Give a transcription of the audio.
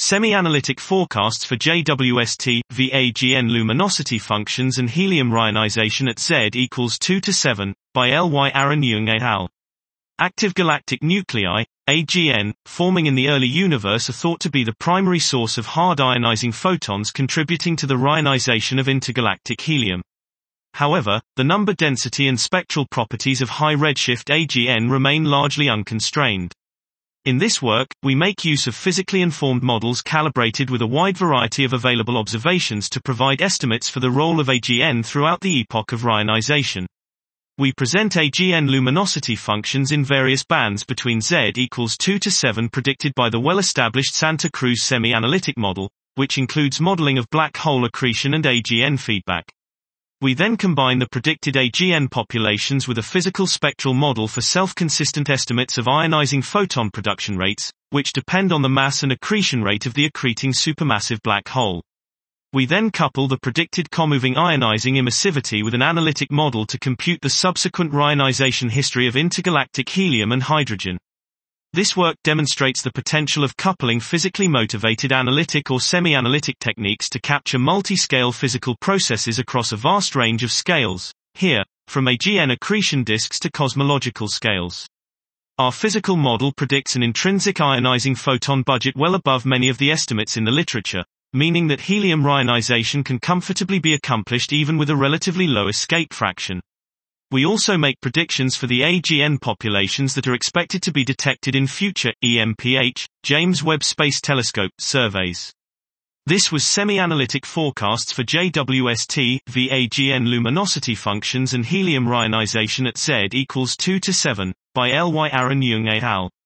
Semi-analytic forecasts for JWST, VAGN luminosity functions and helium reionization at Z equals 2 to 7, by L.Y. Aron-Yung et al. Active galactic nuclei, AGN, forming in the early universe are thought to be the primary source of hard ionizing photons contributing to the reionization of intergalactic helium. However, the number density and spectral properties of high redshift AGN remain largely unconstrained. In this work, we make use of physically informed models calibrated with a wide variety of available observations to provide estimates for the role of AGN throughout the epoch of reionization. We present AGN luminosity functions in various bands between Z equals 2 to 7 predicted by the well-established Santa Cruz semi-analytic model, which includes modeling of black hole accretion and AGN feedback. We then combine the predicted AGN populations with a physical spectral model for self-consistent estimates of ionizing photon production rates, which depend on the mass and accretion rate of the accreting supermassive black hole. We then couple the predicted comoving ionizing emissivity with an analytic model to compute the subsequent reionization history of intergalactic helium and hydrogen. This work demonstrates the potential of coupling physically motivated analytic or semi-analytic techniques to capture multi-scale physical processes across a vast range of scales, here, from AGN accretion disks to cosmological scales. Our physical model predicts an intrinsic ionizing photon budget well above many of the estimates in the literature, meaning that helium reionization can comfortably be accomplished even with a relatively low escape fraction. We also make predictions for the AGN populations that are expected to be detected in future EMPH, James Webb Space Telescope, surveys. This was semi-analytic forecasts for JWST, VAGN luminosity functions and helium reionization at Z equals 2 to 7, by L.Y. Aron-Yung et al.